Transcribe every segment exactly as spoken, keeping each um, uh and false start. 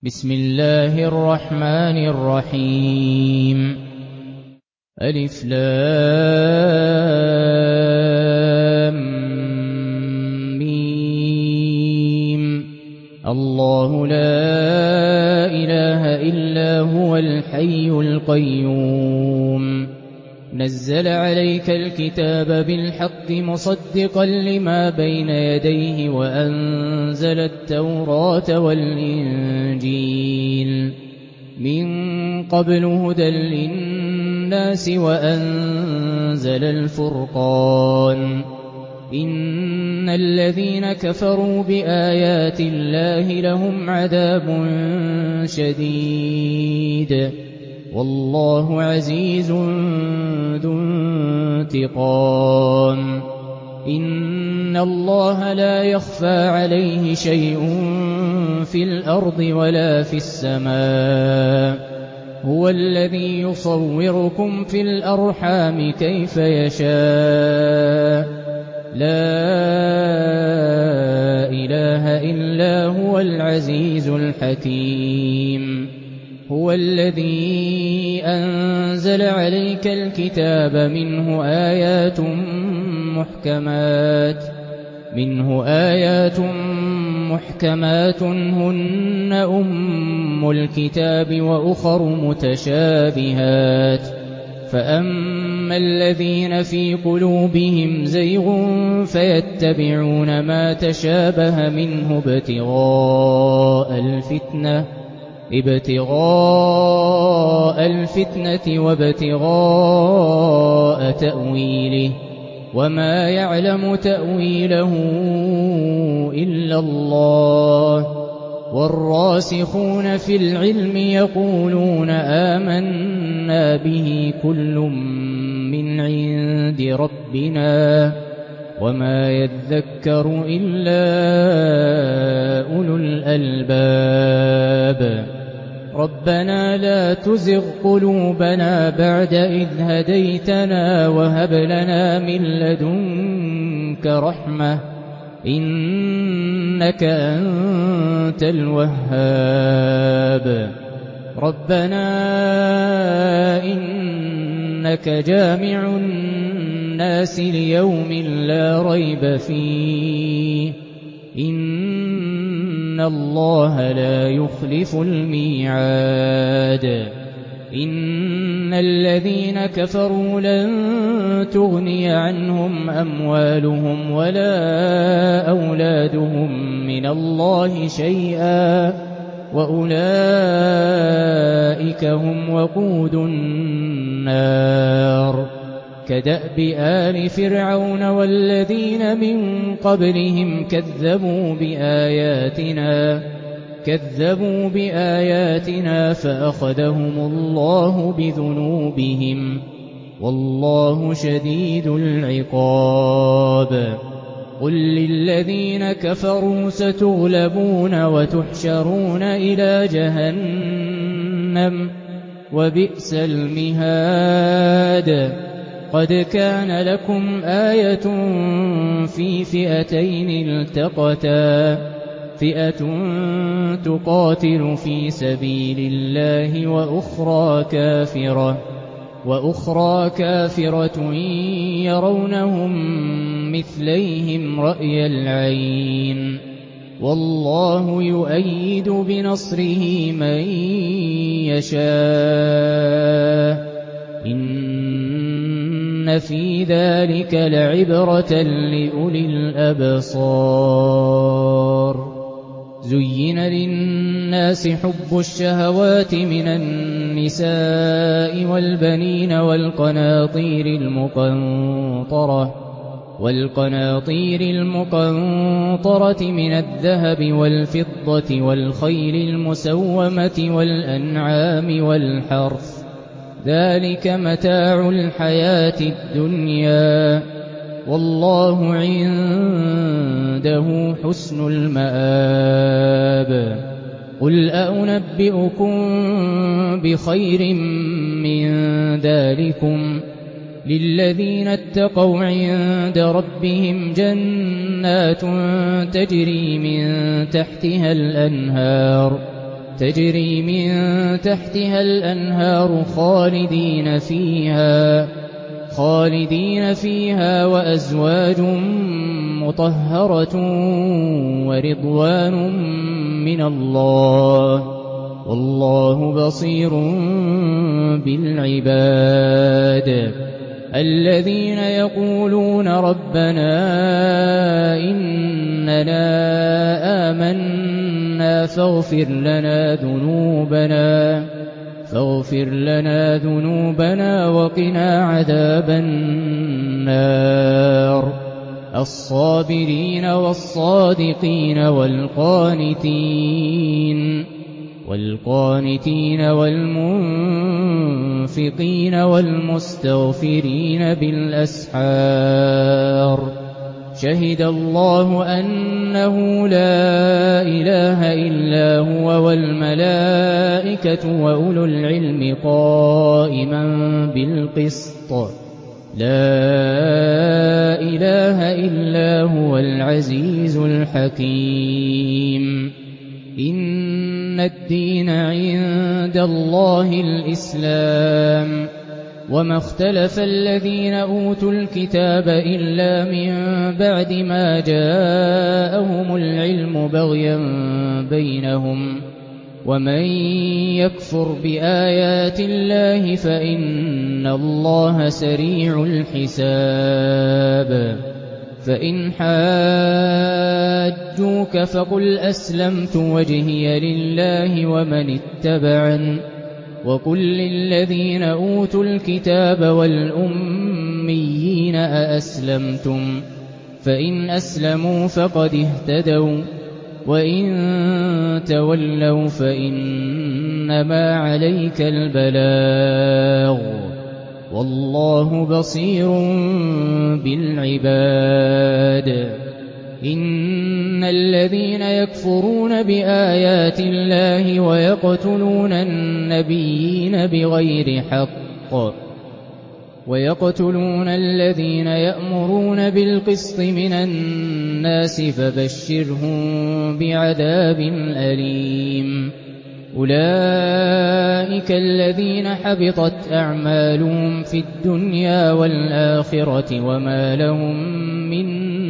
بسم الله الرحمن الرحيم ألف لام ميم الله لا إله إلا هو الحي القيوم نزل عليك الكتاب بالحق مصدقا لما بين يديه وأنزل التوراة والإنجيل من قبل هدى للناس وأنزل الفرقان إن الذين كفروا بآيات الله لهم عذاب شديد والله عزيز ذو انتقام إن الله لا يخفى عليه شيء في الأرض ولا في السماء هو الذي يصوركم في الأرحام كيف يشاء لا إله إلا هو العزيز الحكيم هو الذي أنزل عليك الكتاب منه آيات محكمات منه آيات محكمات هن أم الكتاب وأخر متشابهات فأما الذين في قلوبهم زيغ فيتبعون ما تشابه منه ابتغاء الفتنة ابتغاء الفتنة وابتغاء تأويله وما يعلم تأويله إلا الله والراسخون في العلم يقولون آمنا به كل من عند ربنا وما يذكر إلا أولو الألباب ربنا لا تزغ قلوبنا بعد إذ هديتنا وهب لنا من لدنك رحمة إنك أنت الوهاب ربنا إنك جامع الناس ليوم لا ريب فيه إن الله لا يخلف الميعاد إن الذين كفروا لن تغني عنهم أموالهم ولا أولادهم من الله شيئا وأولئك هم وقود النار كدأب آل فرعون والذين من قبلهم كذبوا بآياتنا كذبوا بآياتنا فأخذهم الله بذنوبهم والله شديد العقاب قل للذين كفروا ستغلبون وتحشرون إلى جهنم وبئس المهاد قد كان لكم آية في فئتين التقتا فئة تقاتل في سبيل الله وأخرى كافرة وأخرى كافرة يرونهم مثليهم رأي العين والله يؤيد بنصره من يشاء إن في ذلك لعبرة لأولي الأبصار زين للناس حب الشهوات من النساء والبنين والقناطير المقنطرة والقناطير المقنطرة من الذهب والفضة والخيل المسومة والأنعام والحرث ذلك متاع الحياة الدنيا والله عنده حسن المآب قل أنبئكم بخير من ذلكم للذين اتقوا عند ربهم جنات تجري من تحتها الأنهار تجري من تحتها الأنهار خالدين فيها خالدين فيها وأزواج مطهرة ورضوان من الله والله بصير بالعباد الذين يقولون ربنا إننا آمنا فاغفر لنا ذنوبنا فاغفر لنا ذنوبنا وقنا عذاب النار الصابرين والصادقين والقانتين والقانتين والمنفقين والمستغفرين بالأسحار شهد الله أنه لا إله إلا هو والملائكة وأولو العلم قائما بالقسط لا إله إلا هو العزيز الحكيم إن الدين عند الله الإسلام وما اختلف الذين أوتوا الكتاب إلا من بعد ما جاءهم العلم بغيا بينهم ومن يكفر بآيات الله فإن الله سريع الحساب فإن حاجوك فقل أسلمت وجهي لله ومن اتبعن وقل للذين أوتوا الكتاب والأميين أأسلمتم فإن أسلموا فقد اهتدوا وإن تولوا فإنما عليك البلاغ والله بصير بالعباد إن الذين يكفرون بآيات الله ويقتلون النبيين بغير حق ويقتلون الذين يأمرون بالقسط من الناس فبشرهم بعذاب أليم أولئك الذين حبطت أعمالهم في الدنيا والآخرة وما لهم من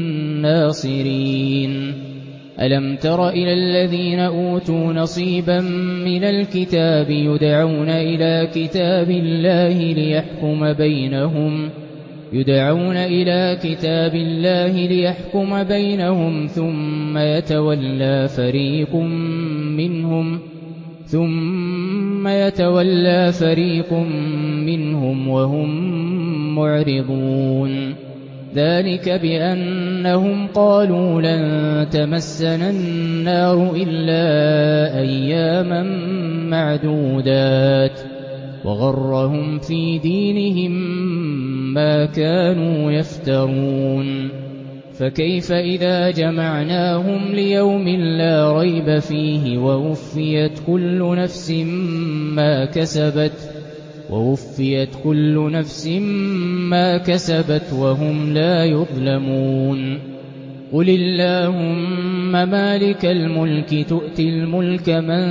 ناصرين ألم تر إلى الذين أوتوا نصيبا من الكتاب يدعون إلى كتاب الله ليحكم بينهم يدعون إلى كتاب الله ليحكم بينهم ثم يتولى فريق منهم ثم يتولى فريق منهم وهم معرضون ذلك بأنهم قالوا لن تمسنا النار إلا أياما معدودات وغرهم في دينهم ما كانوا يفترون فكيف إذا جمعناهم ليوم لا ريب فيه ووفيت كل نفس ما كسبت ووفيت كل نفس ما كسبت وهم لا يظلمون قل اللهم مالك الملك تؤتي الملك من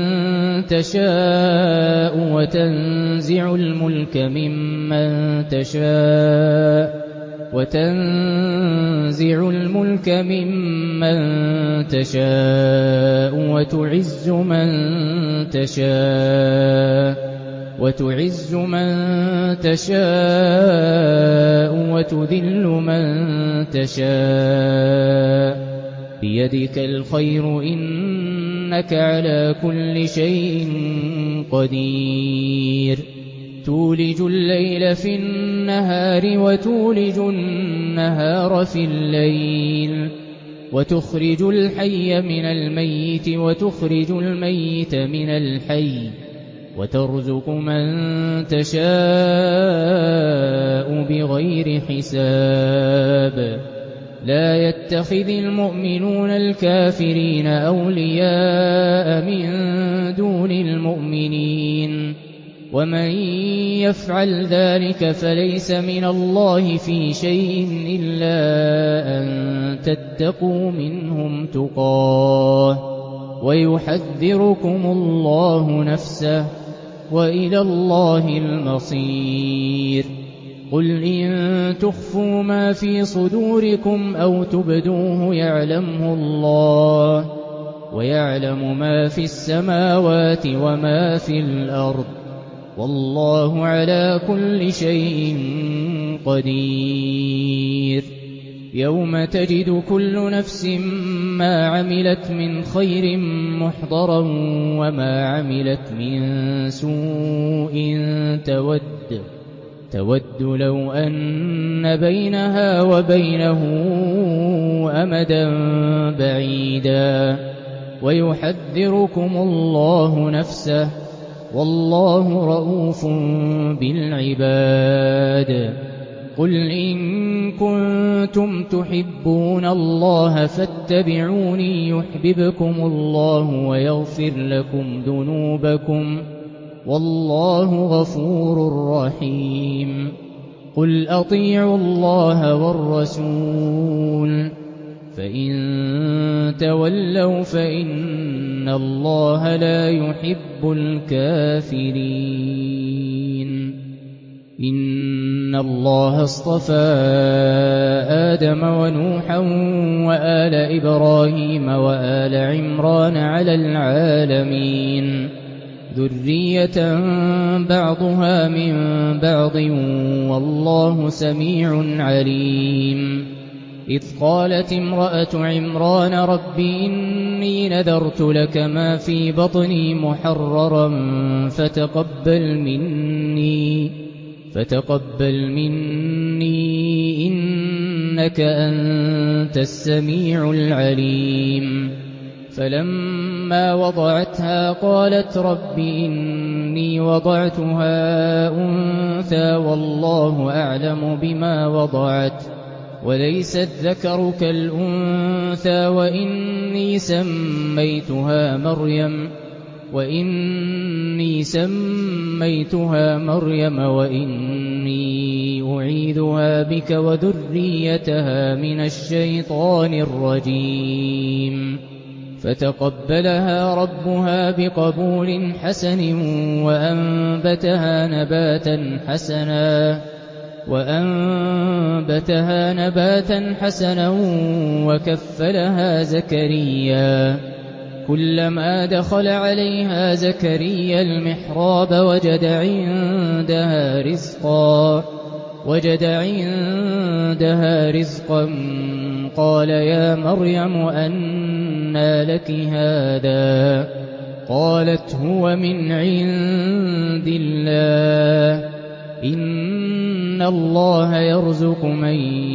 تشاء وتنزع الملك ممن تشاء وتنزع الملك ممن تشاء وتعز من تشاء وتعز من تشاء وتذل من تشاء بيدك الخير إنك على كل شيء قدير تولج الليل في النهار وتولج النهار في الليل وتخرج الحي من الميت وتخرج الميت من الحي وترزق من تشاء بغير حساب لا يتخذ المؤمنون الكافرين أولياء من دون المؤمنين ومن يفعل ذلك فليس من الله في شيء إلا أن تتقوا منهم تقاه ويحذركم الله نفسه وإلى الله المصير. قل إن تخفوا ما في صدوركم أو تبدوه يعلمه الله ويعلم ما في السماوات وما في الأرض والله على كل شيء قدير. يوم تجد كل نفس ما عملت من خير محضرا وما عملت من سوء تود تود لو أن بينها وبينه أمدا بعيدا ويحذركم الله نفسه والله رءوف بالعباد. قل إن كنتم تحبون الله فاتبعوني يحببكم الله ويغفر لكم ذنوبكم والله غفور رحيم. قل أطيعوا الله والرسول فإن تولوا فإن الله لا يحب الكافرين. إن الله اصطفى آدم ونوحا وآل إبراهيم وآل عمران على العالمين ذرية بعضها من بعض والله سميع عليم. إذ قالت امرأة عمران رب إني نذرت لك ما في بطني محررا فتقبل مني فتقبل مني إنك أنت السميع العليم. فلما وضعتها قالت رب إني وضعتها أنثى والله أعلم بما وضعت وليس الذكر كالأنثى وإني سميتها مريم وإني سميتها مريم وإني أعيذها بك وذريتها من الشيطان الرجيم. فتقبلها ربها بقبول حسن وأنبتها نباتا حسنا وأنبتها نباتا حسنا وكفلها زكريا. كلما دخل عليها زكريا المحراب وجد عندها رزقا وجد عندها رزقا قال يا مريم أنى لك هذا قالت هو من عند الله إن الله يرزق من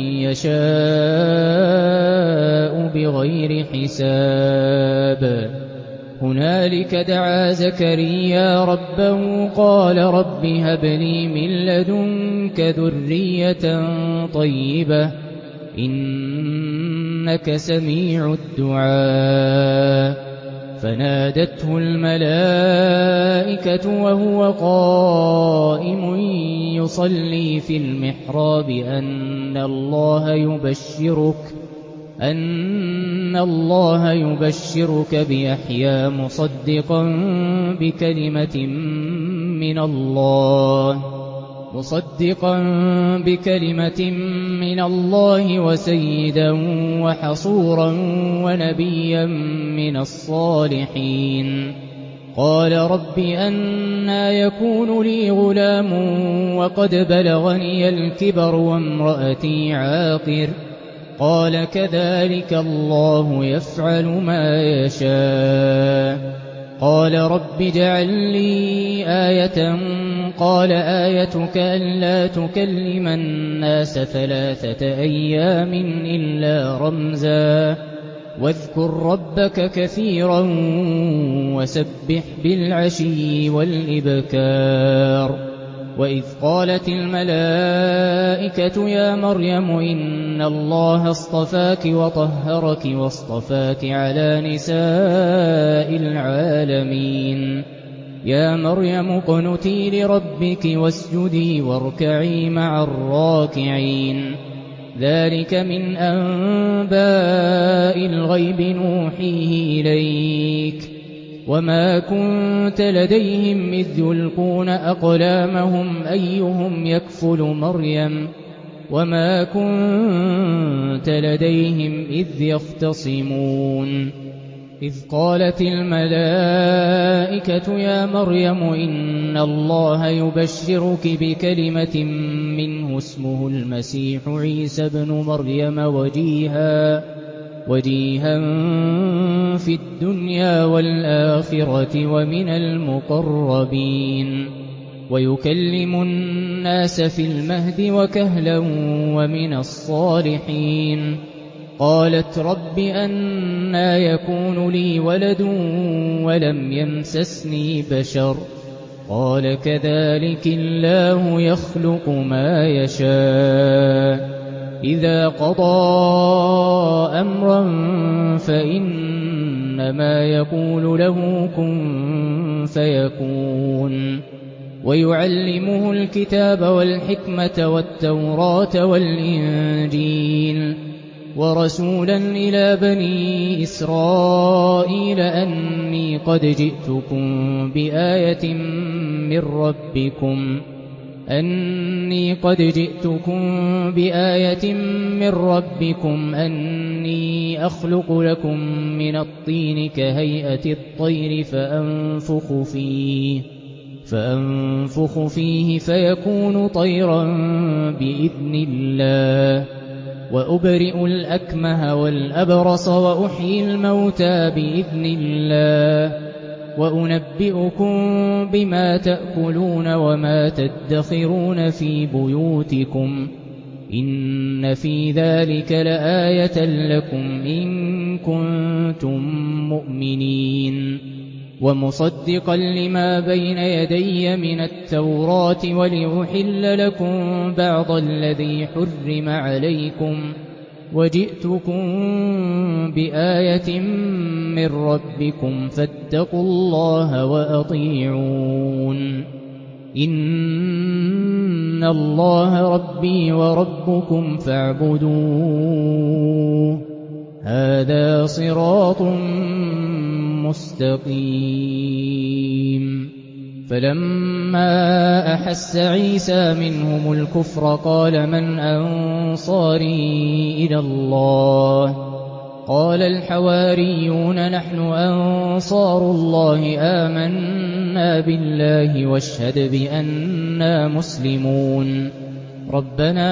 يشاء بغير حساب. هنالك دعا زكريا ربه قال رب هب لي من لدنك ذرية طيبة إنك سميع الدعاء. فنادته الملائكة وهو قائم يصلي في المحراب أن الله يبشرك أن الله يبشرك بيحيى مصدقا بكلمة من الله مصدقا بكلمة من الله وسيدا وحصورا ونبيا من الصالحين. قال رب أنى يكون لي غلام وقد بلغني الكبر وامرأتي عاقر قال كذلك الله يفعل ما يشاء. قال رب اجعل لي آية قال آيتك ألا تكلم الناس ثلاثة أيام إلا رمزا واذكر ربك كثيرا وسبح بالعشي والإبكار. وإذ قالت الملائكة يا مريم إن الله اصطفاك وطهرك واصطفاك على نساء العالمين. يا مريم اقنتي لربك واسجدي واركعي مع الراكعين. ذلك من أنباء الغيب نوحيه إليك وما كنت لديهم إذ يلقون أقلامهم أيهم يكفل مريم وما كنت لديهم إذ يختصمون إذ قالت الملائكة يا مريم إن الله يبشرك بكلمة منه اسمه المسيح عيسى ابن مريم وجيها وجيها في الدنيا والآخرة ومن المقربين ويكلم الناس في المهد وكهلا ومن الصالحين قالت رب أنى يكون لي ولد ولم يمسسني بشر قال كذلك الله يخلق ما يشاء إذا قضى أمرا فإنما يقول له كن فيكون ويعلمه الكتاب والحكمة والتوراة والإنجيل ورسولا إلى بني إسرائيل أني قد جئتكم بآية من ربكم أني قد جئتكم بآية من ربكم أني أخلق لكم من الطين كهيئة الطير فأنفخ فيه فأنفخ فيه فيكون طيرا بإذن الله وأبرئ الأكمه والأبرص وأحيي الموتى بإذن الله وأنبئكم بما تأكلون وما تدخرون في بيوتكم إن في ذلك لآية لكم إن كنتم مؤمنين ومصدقا لما بين يدي من التوراة ولأحل لكم بعض الذي حرم عليكم وجئتكم بآية من ربكم فاتقوا الله وأطيعون إن الله ربي وربكم فاعبدوه هذا صراط مستقيم فلما أحس عيسى منهم الكفر قال من أنصاري إلى الله قال الحواريون نحن أنصار الله آمنا بالله واشهد بأننا مسلمون ربنا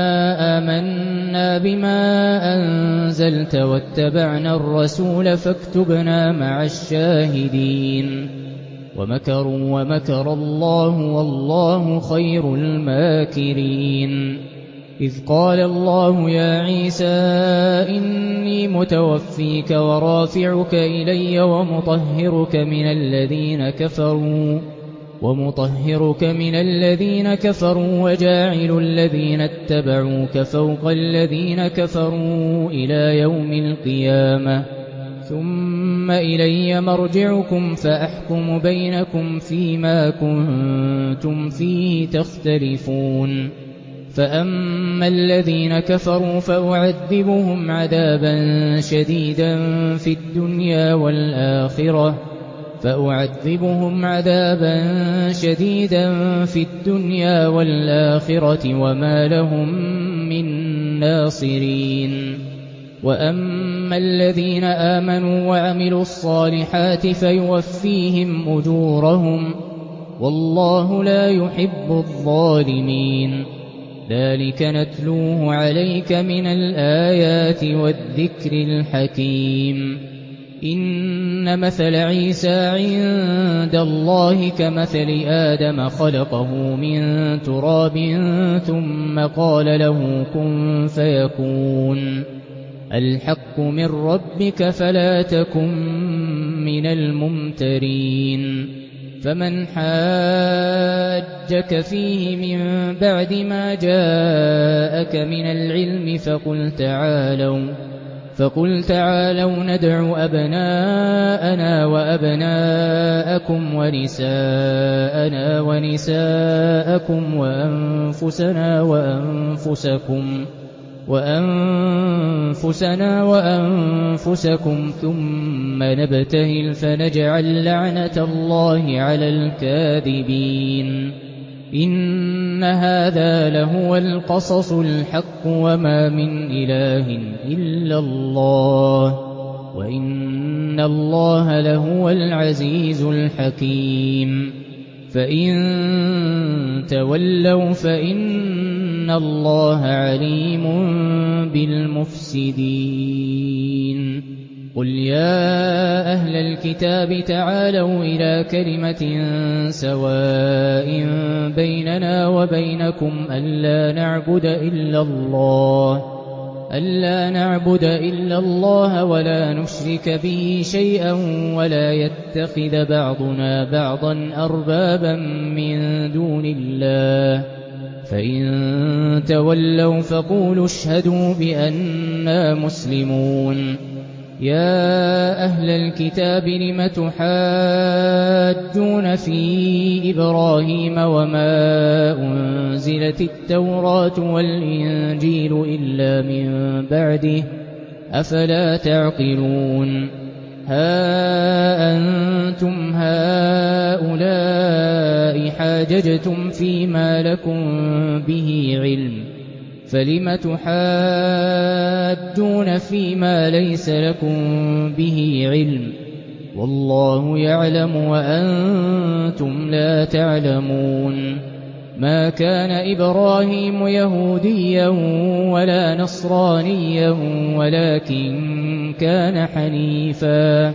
آمنا بما أنزلت واتبعنا الرسول فاكتبنا مع الشاهدين ومكروا ومكر الله والله خير الماكرين إذ قال الله يا عيسى إني متوفيك ورافعك إلي ومطهرك من الذين كفروا ومطهرك من الذين كفروا وجاعل الذين اتبعوك فوق الذين كفروا إلى يوم القيامة ثم إلي مرجعكم فأحكم بينكم فيما كنتم فيه تختلفون فأما الذين كفروا فأعذبهم عذابا شديدا في الدنيا والآخرة فأعذبهم عذابا شديدا في الدنيا والآخرة وما لهم من ناصرين وأما الذين آمنوا وعملوا الصالحات فيوفيهم أجورهم والله لا يحب الظالمين ذلك نتلوه عليك من الآيات والذكر الحكيم إن مثل عيسى عند الله كمثل آدم خلقه من تراب ثم قال له كن فيكون الحق من ربك فلا تكن من الممترين فمن حاجك فيه من بعد ما جاءك من العلم فقل تعالوا فقل تعالوا ندع أبناءنا وأبناءكم ونساءنا ونساءكم وأنفسنا وأنفسكم وأنفسنا وأنفسكم ثم نبتهل فنجعل لعنة الله على الكاذبين إن هذا لهو القصص الحق وما من إله إلا الله وإن الله لهو العزيز الحكيم فإن تولوا فإن الله عليم بالمفسدين قل يا أهل الكتاب تعالوا إلى كلمة سواء بيننا وبينكم ألا نعبد إلا الله ألا نعبد إلا الله ولا نشرك به شيئا ولا يتخذ بعضنا بعضا أربابا من دون الله فإن تولوا فقولوا اشهدوا بأننا مسلمون يا أهل الكتاب لم تحاجون في إبراهيم وما أنزلت التوراة والإنجيل إلا من بعده أفلا تعقلون ها أنتم هؤلاء حاججتم فيما لكم به علم فلم تحاجون فيما ليس لكم به علم والله يعلم وأنتم لا تعلمون ما كان إبراهيم يهوديا ولا نصرانيا ولكن كان حنيفا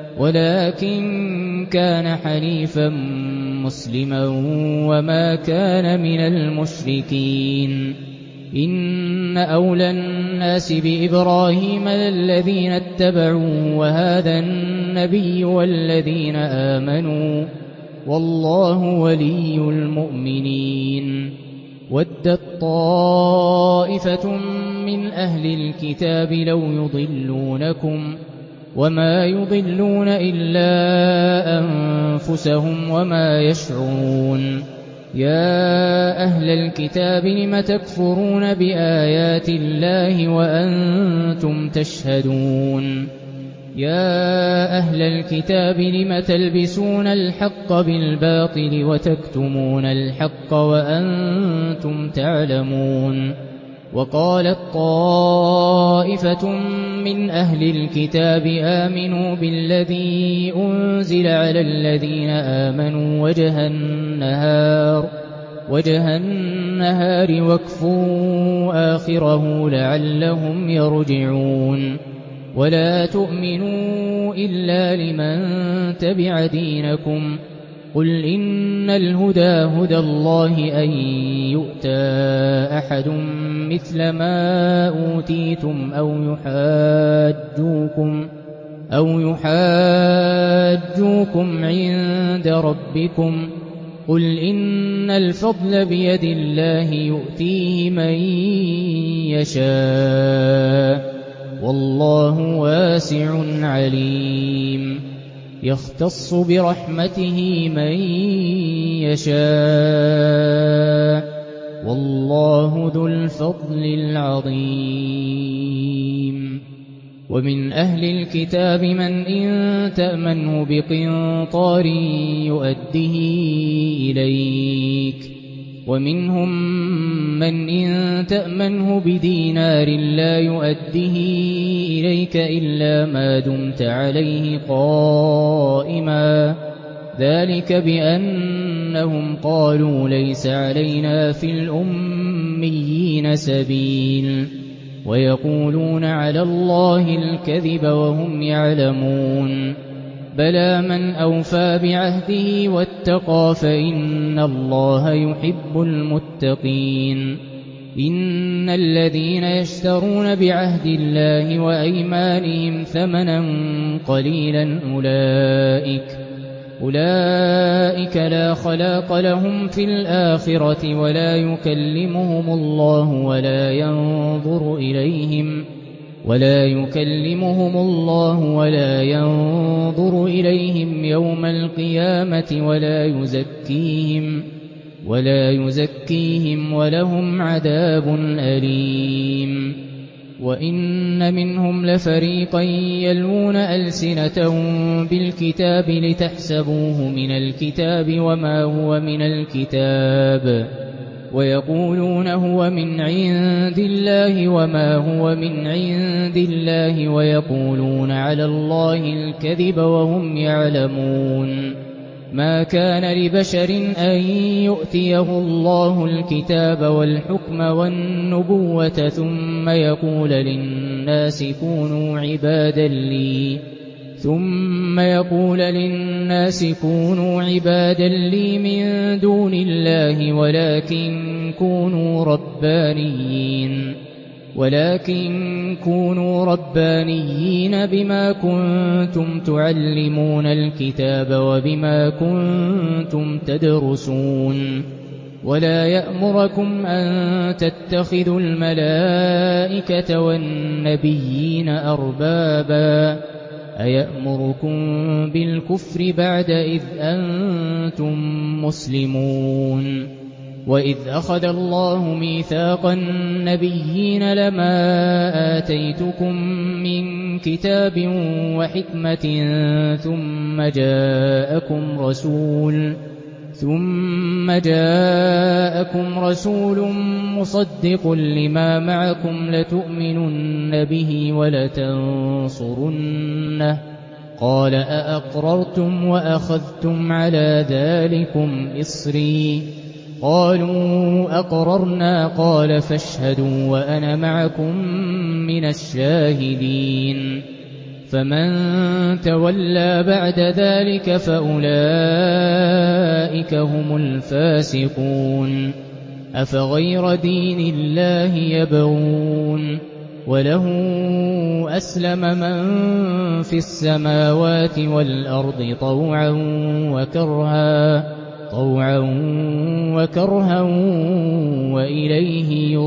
ولكن كان حنيفا مسلما وما كان من المشركين إن أولى الناس بإبراهيم للذين اتبعوه وهذا النبي والذين آمنوا والله ولي المؤمنين ودت طائفة من أهل الكتاب لو يضلونكم وما يضلون إلا أنفسهم وما يشعرون يا أهل الكتاب لم تكفرون بآيات الله وأنتم تشهدون يا أهل الكتاب لم تلبسون الحق بالباطل وتكتمون الحق وأنتم تعلمون وقالت طائفة من أهل الكتاب آمنوا بالذي أنزل على الذين آمنوا وجه النهار وجه النهار واكفروا آخره لعلهم يرجعون ولا تؤمنوا إلا لمن تبع دينكم قل إن الهدى هدى الله أن يؤتى أحد مثل ما أوتيتم أو يحاجوكم أو يحاجوكم عند ربكم قل إن الفضل بيد الله يؤتيه من يشاء والله واسع عليم يختص برحمته من يشاء والله ذو الفضل العظيم ومن أهل الكتاب من إن تأمنه بقنطار يؤده إليك ومنهم من إن تأمنه بدينار لا يؤده إليك إلا ما دمت عليه قائما ذلك بأنهم قالوا ليس علينا في الأميين سبيل ويقولون على الله الكذب وهم يعلمون بلى من أوفى بعهده واتقى فإن الله يحب المتقين إن الذين يشترون بعهد الله وأيمانهم ثمنا قليلا أولئك أولئك لا خلاق لهم في الآخرة ولا يكلمهم الله ولا ينظر إليهم ولا يكلمهم الله ولا ينظر إليهم يوم القيامة ولا يزكيهم ولا يزكيهم ولهم عذاب أليم وإن منهم لفريقا يلوون ألسنتهم بالكتاب لتحسبوه من الكتاب وما هو من الكتاب ويقولون هو من عند الله وما هو من عند الله ويقولون على الله الكذب وهم يعلمون ما كان لبشر أن يؤتيه الله الكتاب والحكم والنبوة ثم يقول للناس كونوا عبادا لي ثم يقول للناس كونوا عبادا لي من دون الله ولكن كونوا ربانيين ولكن كونوا ربانيين بما كنتم تعلمون الكتاب وبما كنتم تدرسون ولا يأمركم أن تتخذوا الملائكة والنبيين أربابا أيأمركم بالكفر بعد إذ أنتم مسلمون وإذ أخذ الله ميثاق النبيين لما آتيتكم من كتاب وحكمة ثم جاءكم رسول ثم جاءكم رسول مصدق لما معكم لتؤمنن به ولتنصرنه قال أأقررتم وأخذتم على ذلكم إصري قالوا أقررنا قال فاشهدوا وأنا معكم من الشاهدين فمن تولى بعد ذلك فأولئك هم الفاسقون أفغير دين الله يبغون وله أسلم من في السماوات والأرض طوعا وكرها طوعا وكرها وإليه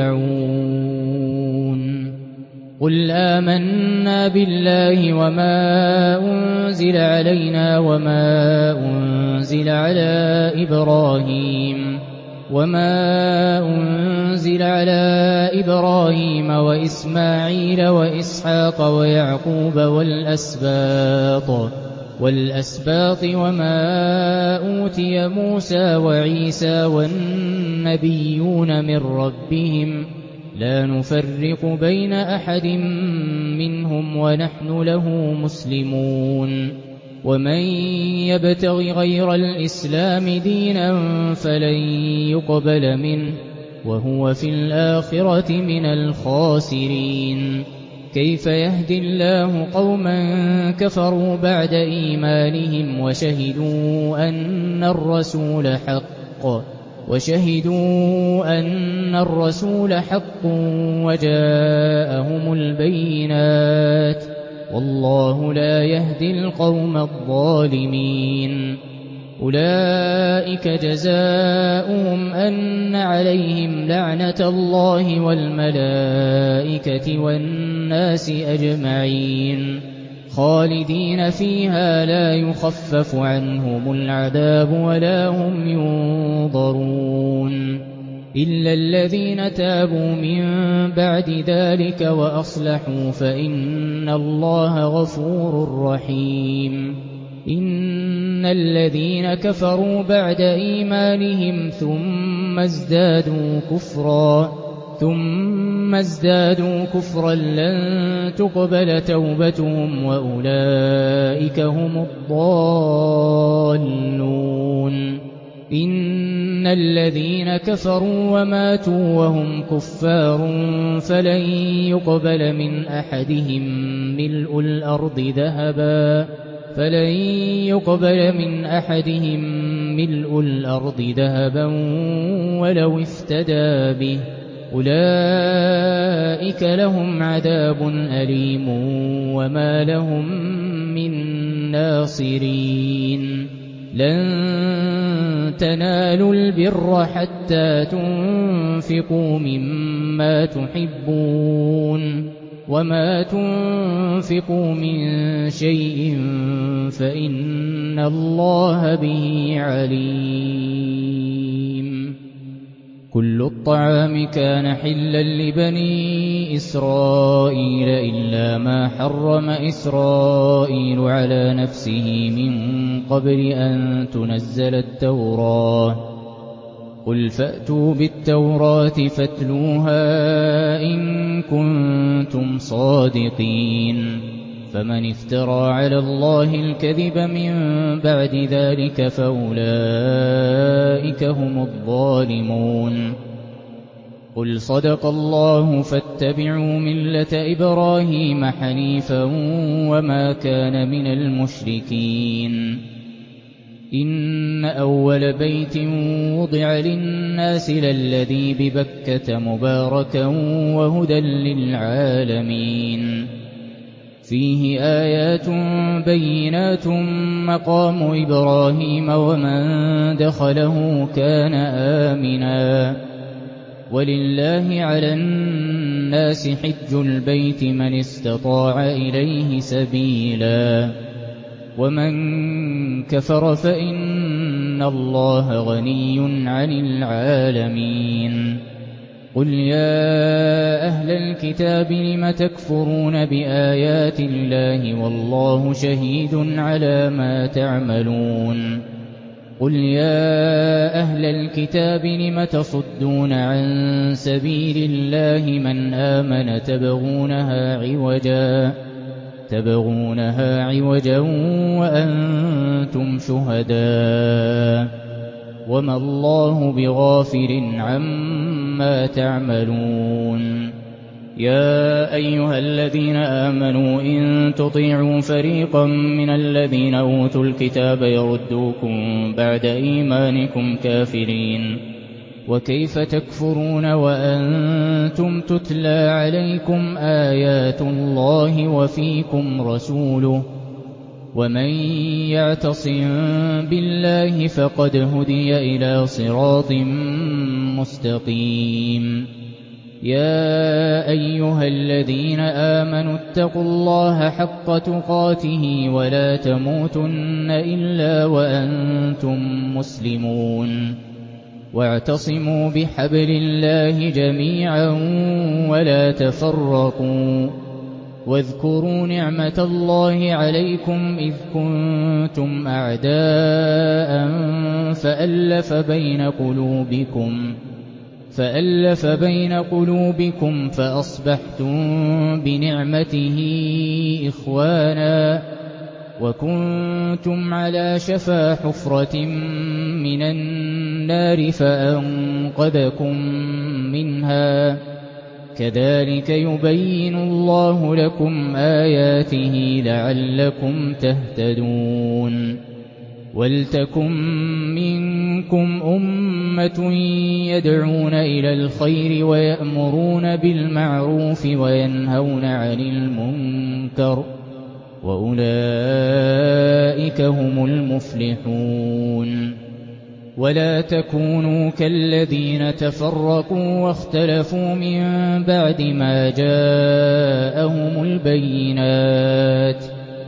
يرجعون قل آمنا بالله وما أنزل علينا وما أنزل على إبراهيم وما أنزل على إبراهيم وإسماعيل وإسحاق ويعقوب والأسباط والأسباط وما أوتي موسى وعيسى والنبيون من ربهم لا نفرق بين أحد منهم ونحن له مسلمون ومن يبتغ غير الإسلام دينا فلن يقبل منه وهو في الآخرة من الخاسرين كيف يهدي الله قوما كفروا بعد إيمانهم وشهدوا أن الرسول حق وشهدوا أن الرسول حق وجاءهم البينات والله لا يهدي القوم الظالمين أولئك جزاؤهم أن عليهم لعنة الله والملائكة والناس أجمعين خالدين فيها لا يخفف عنهم العذاب ولا هم ينظرون إلا الذين تابوا من بعد ذلك وأصلحوا فإن الله غفور رحيم إن الذين كفروا بعد إيمانهم ثم ازدادوا كفرا ثم ازدادوا كفرا لن تقبل توبتهم وأولئك هم الضالون إن الذين كفروا وماتوا وهم كفار فلن يقبل من أحدهم ملء الأرض ذهبا فلن يقبل من أحدهم ملء الأرض ذهبا ولو افتدى به أولئك لهم عذاب أليم وما لهم من ناصرين لن تنالوا البر حتى تنفقوا مما تحبون وما تنفقوا من شيء فإن الله به عليم كل الطعام كان حلا لبني إسرائيل إلا ما حرم إسرائيل على نفسه من قبل أن تنزل التوراة قل فأتوا بالتوراة فاتلوها إن كنتم صادقين فمن افترى على الله الكذب من بعد ذلك فأولئك هم الظالمون قل صدق الله فاتبعوا ملة إبراهيم حنيفا وما كان من المشركين إن أول بيت وضع للناس للذي ببكة مباركا وهدى للعالمين فيه آيات بينات مقام إبراهيم ومن دخله كان آمنا ولله على الناس حج البيت من استطاع إليه سبيلا ومن كفر فإن الله غني عن العالمين قل يا أهل الكتاب لم تكفرون بآيات الله والله شهيد على ما تعملون قل يا أهل الكتاب لم تصدون عن سبيل الله من آمن تبغونها عوجا تبغونها عوجا وأنتم شهداء وما الله بغافل عما تعملون يا أيها الذين آمنوا إن تطيعوا فريقا من الذين أوتوا الكتاب يردوكم بعد إيمانكم كافرين وكيف تكفرون وأنتم تتلى عليكم آيات الله وفيكم رسوله ومن يعتصم بالله فقد هدي إلى صراط مستقيم يا أيها الذين آمنوا اتقوا الله حق تقاته ولا تموتن إلا وأنتم مسلمون واعتصموا بحبل الله جميعا ولا تفرقوا واذكروا نعمة الله عليكم إذ كنتم أعداء فألف بين قلوبكم فألف بين قلوبكم فأصبحتم بنعمته إخوانا وكنتم على شفا حفرة من النار فأنقذكم منها كذلك يبين الله لكم آياته لعلكم تهتدون ولتكن منكم أمة يدعون إلى الخير ويأمرون بالمعروف وينهون عن المنكر وأولئك هم المفلحون ولا تكونوا كالذين تفرقوا واختلفوا من بعد ما جاءهم البينات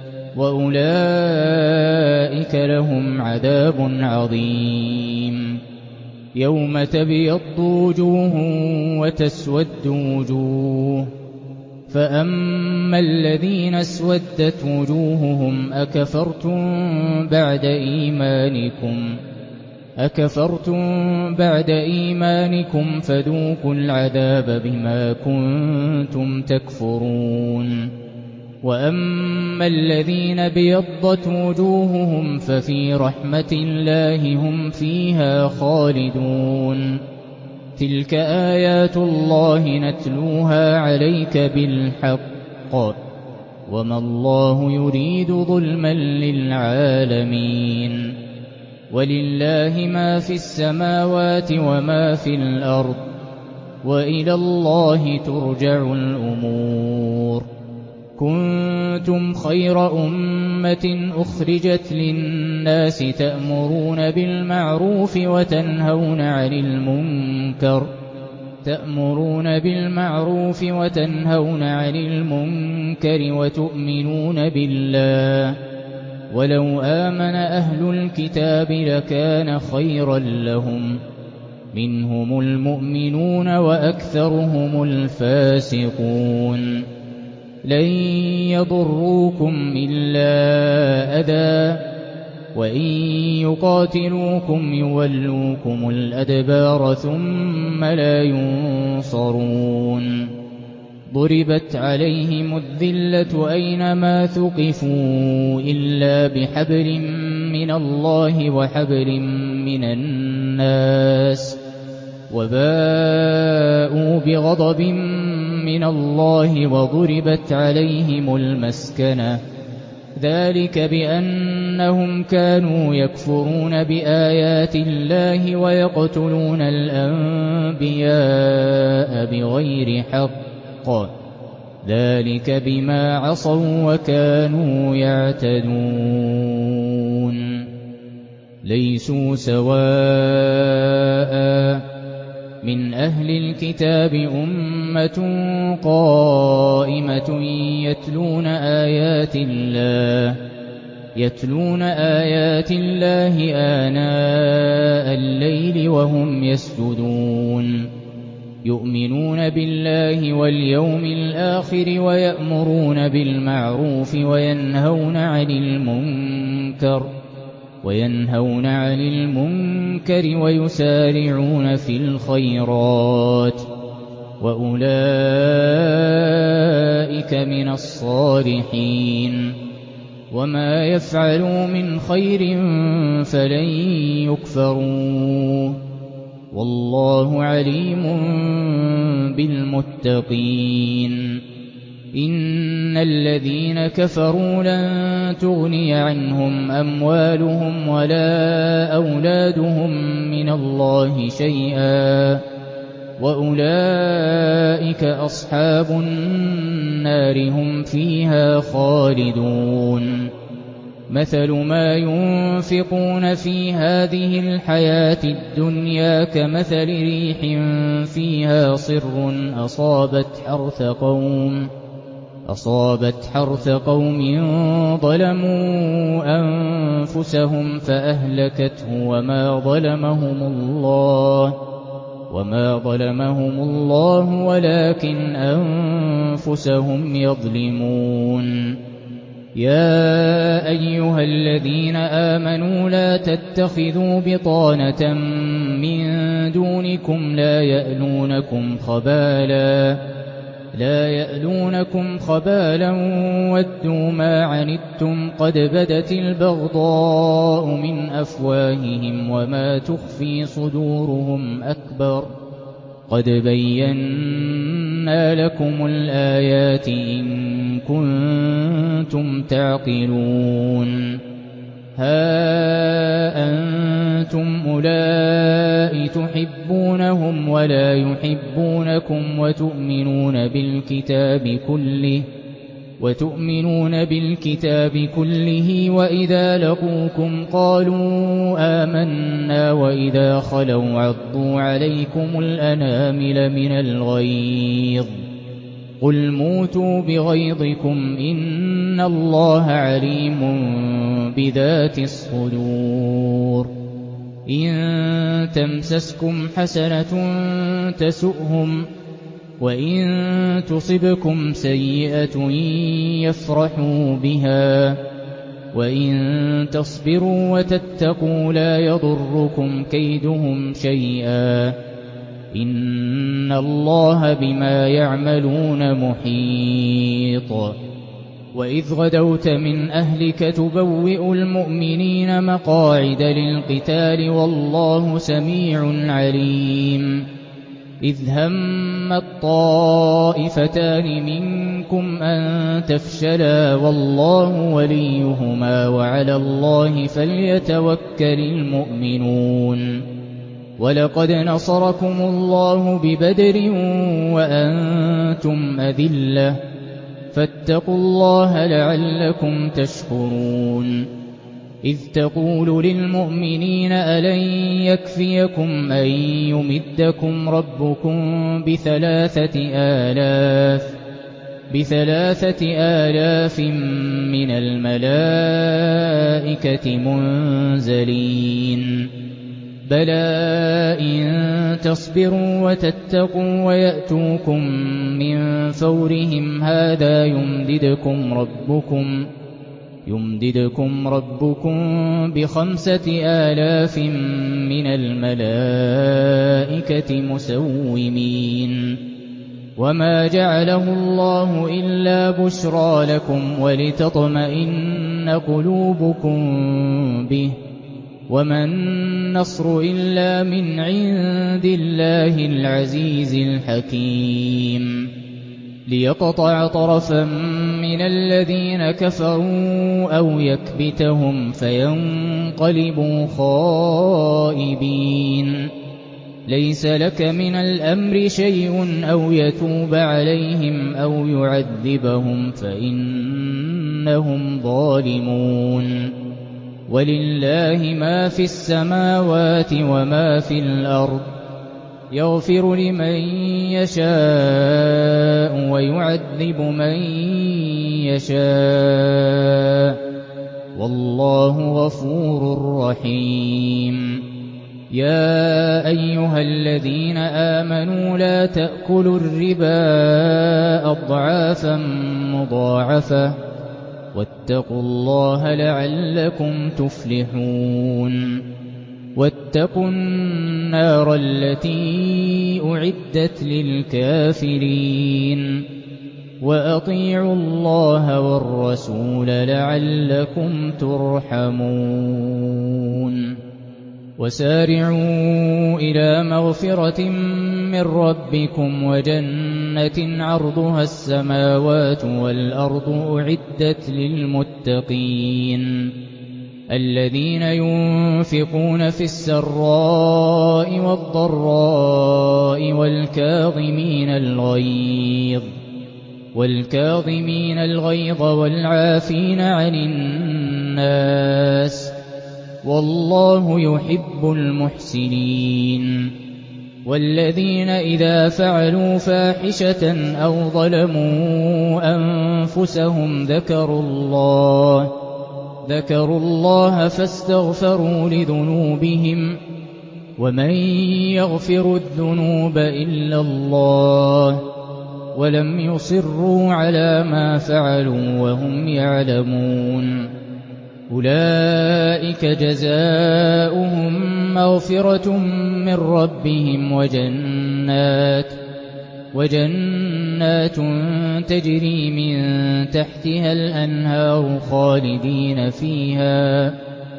وأولئك لهم عذاب عظيم يوم تبيض وجوه وتسود وجوه فأما الذين اسودت وجوههم أكفرتم بعد إيمانكم أكفرتم بعد إيمانكم فذوقوا العذاب بما كنتم تكفرون وأما الذين بيضت وجوههم ففي رحمة الله هم فيها خالدون تلك آيات الله نتلوها عليك بالحق وما الله يريد ظلما للعالمين ولله ما في السماوات وما في الأرض وإلى الله ترجع الأمور كنتم خير أمة أخرجت للناس تأمرون بالمعروف وتنهون عن المنكر تأمرون بالمعروف وتنهون عن المنكر وتؤمنون بالله ولو آمن أهل الكتاب لكان خيرا لهم منهم المؤمنون وأكثرهم الفاسقون لن يضروكم إلا أذى وإن يقاتلوكم يولوكم الأدبار ثم لا ينصرون ضربت عليهم الذلة أينما ثقفوا إلا بحبل من الله وحبل من الناس وباءوا بغضب من الله وضربت عليهم المسكنة ذلك بأنهم كانوا يكفرون بآيات الله ويقتلون الأنبياء بغير حق ذلك بما عصوا وكانوا يعتدون ليسوا سواء من أهل الكتاب أمة قائمة يتلون آيات الله يتلون آيات الله آناء الليل وهم يسجدون يؤمنون بالله واليوم الآخر ويأمرون بالمعروف وينهون عن المنكر وينهون عن المنكر ويسارعون في الخيرات وأولئك من الصالحين وما يفعلوا من خير فلن يكفروه والله عليم بالمتقين إن الذين كفروا لن تغني عنهم أموالهم ولا أولادهم من الله شيئا وأولئك أصحاب النار هم فيها خالدون مثل ما ينفقون في هذه الحياة الدنيا كمثل ريح فيها صر أصابت حرث قوم أصابت حرث قوم ظلموا أنفسهم فأهلكته وما ظلمهم الله وما ظلمهم الله ولكن أنفسهم يظلمون يا أيها الذين آمنوا لا تتخذوا بطانة من دونكم لا يألونكم خبالا لا يألونكم خبالا ودوا ما عنتم قد بدت البغضاء من أفواههم وما تخفي صدورهم أكبر قد بينا لكم الآيات إن كنتم تعقلون ها أنتم أولئك تحبونهم ولا يحبونكم وتؤمنون بالكتاب كله وتؤمنون بالكتاب كله وإذا لقوكم قالوا آمنا وإذا خلوا عضوا عليكم الأنامل من الغيظ قل موتوا بغيظكم إن الله عليم بذات الصدور إن تمسسكم حسنة تسؤهم وإن تصبكم سيئة يفرحوا بها وإن تصبروا وتتقوا لا يضركم كيدهم شيئا إن الله بما يعملون محيط وإذ غدوت من أهلك تبوئ المؤمنين مقاعد للقتال والله سميع عليم إذ هم الطائفتان منكم أن تفشلا والله وليهما وعلى الله فليتوكل المؤمنون ولقد نصركم الله ببدر وأنتم أذلة فاتقوا الله لعلكم تشكرون إذ تقول للمؤمنين ألن يكفيكم أن يمدكم ربكم بثلاثة آلاف بثلاثة آلاف من الملائكة منزلين بلى إن تصبروا وتتقوا ويأتوكم من فورهم هذا يمددكم ربكم يمددكم ربكم بخمسة آلاف من الملائكة مسومين وما جعله الله إلا بشرى لكم ولتطمئن قلوبكم به وما النصر إلا من عند الله العزيز الحكيم ليقطع طرفا من الذين كفروا أو يكبتهم فينقلبوا خائبين ليس لك من الأمر شيء أو يتوب عليهم أو يعذبهم فإنهم ظالمون ولله ما في السماوات وما في الأرض يغفر لمن يشاء ويعذب من يشاء والله غفور رحيم يا أيها الذين آمنوا لا تأكلوا الربا أضعافا مضاعفة واتقوا الله لعلكم تفلحون واتقوا النار التي أعدت للكافرين وأطيعوا الله والرسول لعلكم ترحمون وسارعوا إلى مغفرة من ربكم وجنة عرضها السماوات والأرض أعدت للمتقين الذين ينفقون في السراء والضراء والكاظمين الغيظ والكاظمين الغيظ والعافين عن الناس والله يحب المحسنين والذين إذا فعلوا فاحشة أو ظلموا أنفسهم ذكروا الله ذكروا الله فاستغفروا لذنوبهم ومن يغفر الذنوب إلا الله ولم يصروا على ما فعلوا وهم يعلمون أولئك جزاؤهم مغفرة من ربهم وجنات وجنات تجري من تحتها الأنهار خالدين فيها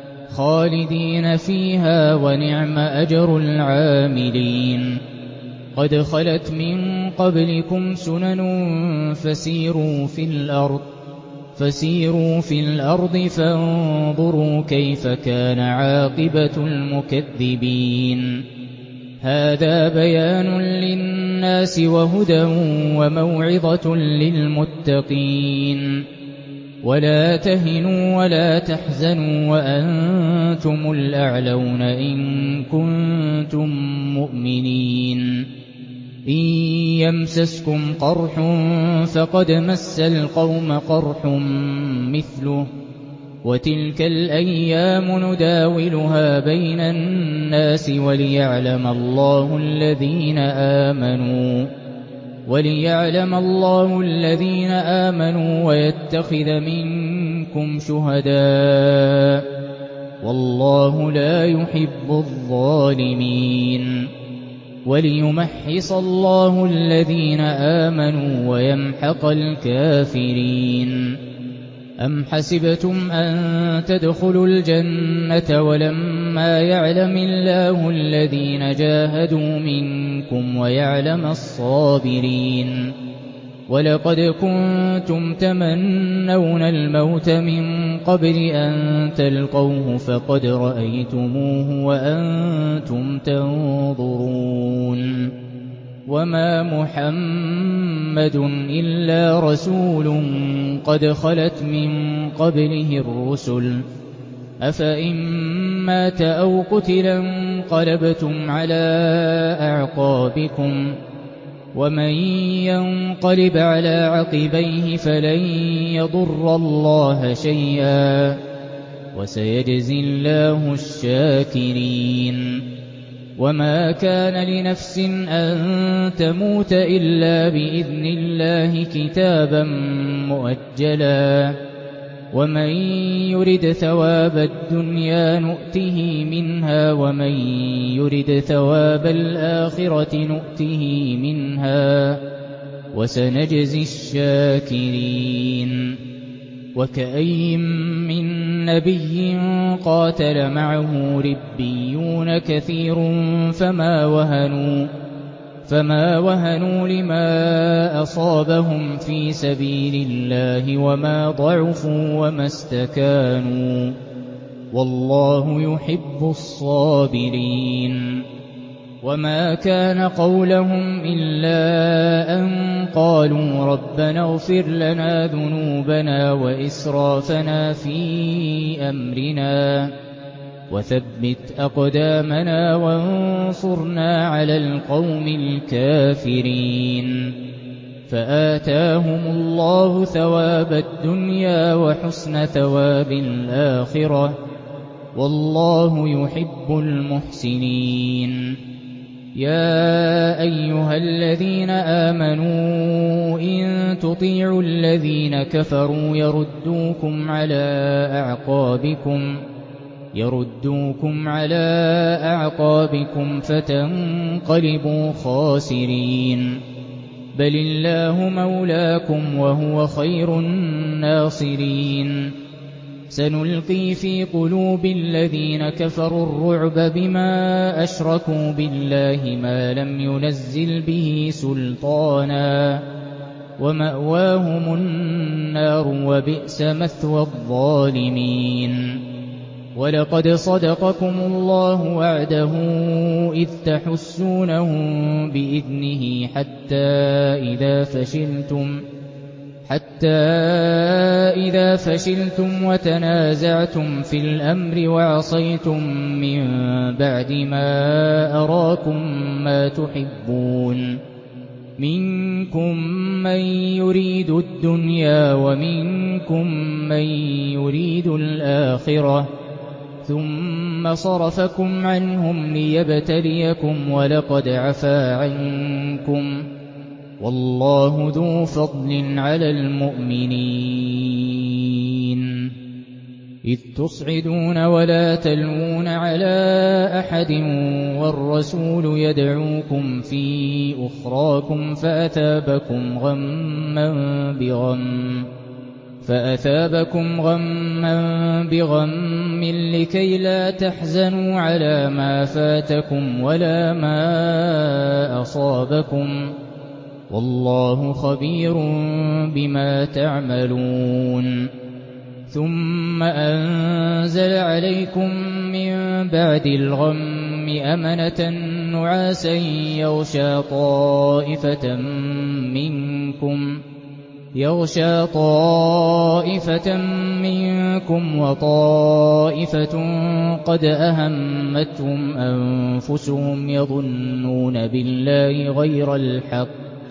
خالدين فيها ونعم أجر العاملين قد خلت من قبلكم سنن فسيروا في الأرض فسيروا في الأرض فانظروا كيف كان عاقبة المكذبين هذا بيان للناس وهدى وموعظة للمتقين ولا تهنوا ولا تحزنوا وأنتم الأعلون إن كنتم مؤمنين إن يمسسكم قرح فقد مس القوم قرح مثله وتلك الأيام نداولها بين الناس وليعلم الله الذين آمنوا وليعلم الله الذين آمنوا ويتخذ منكم شهداء والله لا يحب الظالمين وليمحص الله الذين آمنوا ويمحق الكافرين أم حسبتم أن تدخلوا الجنة ولما يعلم الله الذين جاهدوا منكم ويعلم الصابرين ولقد كنتم تمنون الموت من قبل أن تلقوه فقد رأيتموه وأنتم تنظرون وما محمد إلا رسول قد خلت من قبله الرسل أفإن مات أو قتل انقلبتم على أعقابكم ومن ينقلب على عقبيه فلن يضر الله شيئا وسيجزي الله الشاكرين وما كان لنفس أن تموت إلا بإذن الله كتابا مؤجلا ومن يرد ثواب الدنيا نؤته منها ومن يرد ثواب الآخرة نؤته منها وسنجزي الشاكرين وكأي من نبي قاتل معه ربيون كثير فما وهنوا فما وهنوا لما أصابهم في سبيل الله وما ضعفوا وما استكانوا والله يحب الصابرين وما كان قولهم إلا أن قالوا ربنا اغفر لنا ذنوبنا وإسرافنا في أمرنا وثبت أقدامنا وانصرنا على القوم الكافرين فآتاهم الله ثواب الدنيا وحسن ثواب الآخرة والله يحب المحسنين يا أيها الذين آمنوا إن تطيعوا الذين كفروا يردوكم على أعقابكم يردوكم على أعقابكم فتنقلبوا خاسرين بل الله مولاكم وهو خير الناصرين سنلقي في قلوب الذين كفروا الرعب بما أشركوا بالله ما لم ينزل به سلطانا ومأواهم النار وبئس مثوى الظالمين ولقد صدقكم الله وعده إذ تحسونهم بإذنه حتى إذا فشلتم حتى إذا فشلتم وتنازعتم في الأمر وعصيتم من بعد ما أراكم ما تحبون منكم من يريد الدنيا ومنكم من يريد الآخرة ثم صرفكم عنهم ليبتليكم ولقد عفا عنكم والله ذو فضل على المؤمنين إذ تصعدون ولا تلوون على أحد والرسول يدعوكم في أخراكم فأثابكم غما بغم فأثابكم غما بغم لكي لا تحزنوا على ما فاتكم ولا ما أصابكم والله خبير بما تعملون ثم أنزل عليكم من بعد الغم أمنة نعاسا يغشى طائفة منكم يغشى طائفة منكم وطائفة قد أهمتهم أنفسهم يظنون بالله غير الحق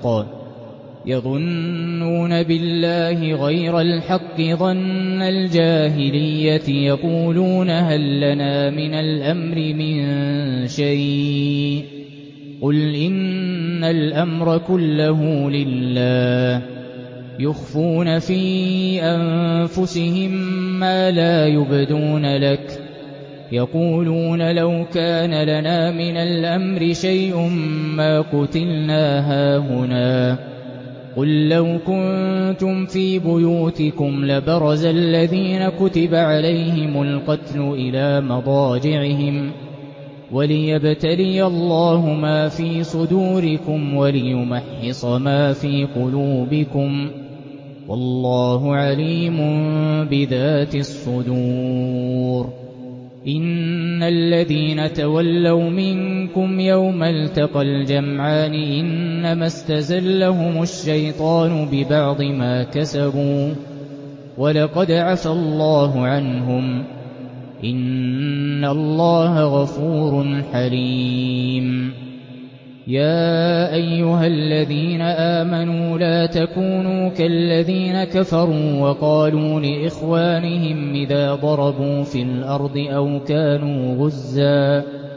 يظنون بالله غير الحق ظن الجاهلية يقولون هل لنا من الأمر من شيء قل إن الأمر كله لله يخفون في أنفسهم ما لا يبدون لك يقولون لو كان لنا من الأمر شيء ما قتلنا هاهنا قل لو كنتم في بيوتكم لبرز الذين كتب عليهم القتل إلى مضاجعهم وليبتلي الله ما في صدوركم وليمحص ما في قلوبكم والله عليم بذات الصدور إن الذين تولوا منكم يوم التقى الجمعان إنما استزلهم الشيطان ببعض ما كسبوا ولقد عفى الله عنهم إن الله غفور حليم يا أيها الذين آمنوا لا تكونوا كالذين كفروا وقالوا لإخوانهم إذا ضربوا في الأرض أو كانوا غزا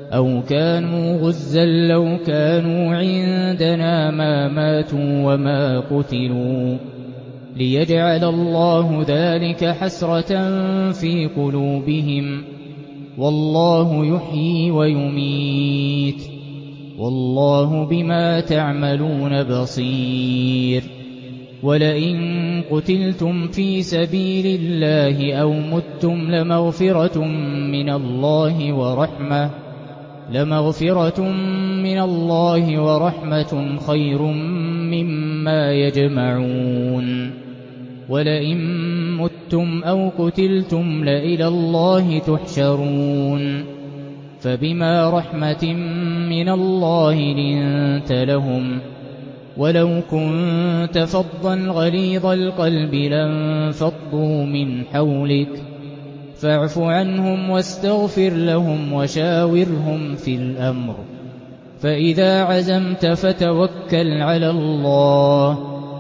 أَوْ كَانُوا غُزًّى لَّوْ كَانُوا عِندَنَا مَا مَاتُوا وَمَا قُتِلُوا لِيَجْعَلَ اللَّهُ ذَلِكَ حَسْرَةً فِي قُلُوبِهِمْ ۗ وَاللَّهُ يُحْيِي وَيُمِيتُ ۗ وَاللَّهُ بِمَا تَعْمَلُونَ بَصِيرٌ. وَلَئِن قُتِلْتُمْ فِي سَبِيلِ اللَّهِ أَوْ مُتُّمْ لَمَغْفِرَةٌ مِّنَ اللَّهِ وَرَحْمَةٌ لَمَغْفِرَةٌ مِّنَ اللَّهِ وَرَحْمَةٌ خَيْرٌ مِّمَّا يَجْمَعُونَ. وَلَئِن مُّتُّمْ أَوْ قُتِلْتُمْ لَإِلَى اللَّهِ تُحْشَرُونَ. فَبِمَا رَحْمَةٍ مِّنَ اللَّهِ لِنتَ لَهُمْ، وَلَوْ كُنتَ فَظًّا غَلِيظَ الْقَلْبِ لَانفَضُّوا مِنْ حَوْلِكَ، فَاعْفُ عَنْهُمْ وَاسْتَغْفِرْ لَهُمْ وَشَاوِرْهُمْ فِي الْأَمْرِ، فَإِذَا عَزَمْتَ فَتَوَكَّلْ عَلَى اللَّهِ ۚ